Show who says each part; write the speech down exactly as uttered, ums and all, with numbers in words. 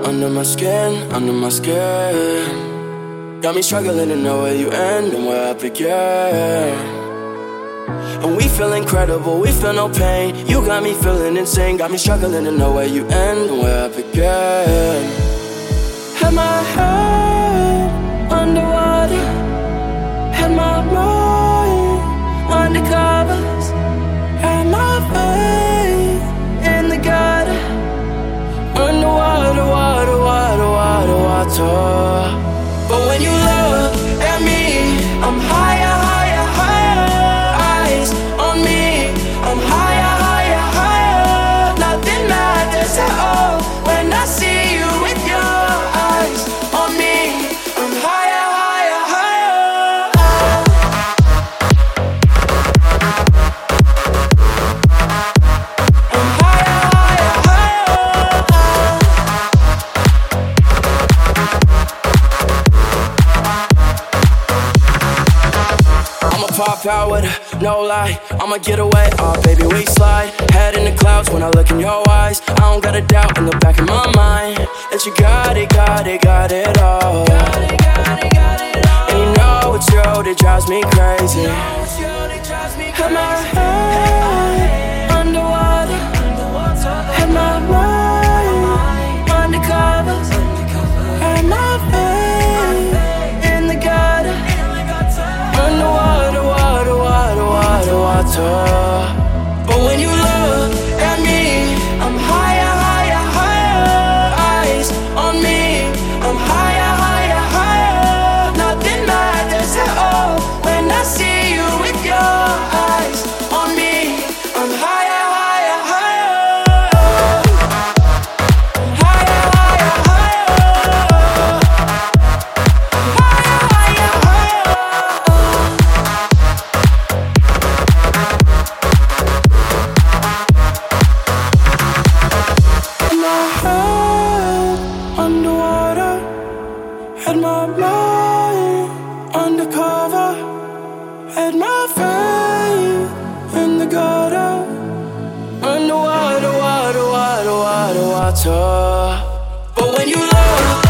Speaker 1: under my skin, under my skin. Got me struggling to know where you end and where I begin. And we feel incredible, we feel no pain. You got me feeling insane. Got me struggling to know where you end and where I begin. Had my head underwater, had my mind undercovers, had my faith in the gutter. Underwater, water, water, water, water. But when you look at me, I'm higher, higher, higher. Eyes on me, I'm higher, higher, higher. Nothing matters at all when I see you with your eyes on me. I'm higher, higher, higher. I'm higher, higher, higher. I'ma pop out with a no lie. I'ma get away, oh baby we slide. Head in the clouds when I look in your eyes. I don't got a doubt in the back of my mind that you got it, got it, got it all. And you know it's you that drives me crazy. Had my head underwater, had my mind undercover, had my faith in the gutter. Underwater, water, water, water, water. But when you look at me, I'm higher, higher, higher. Eyes on me, I'm higher, higher, higher. Nothing matters at all when I see you with your eyes on me. I'm higher, higher, higher. Higher, higher, higher. Higher, higher, higher. Underwater, had my mind undercover, had my faith in the gutter. Underwater, water, water, water, water. But when you love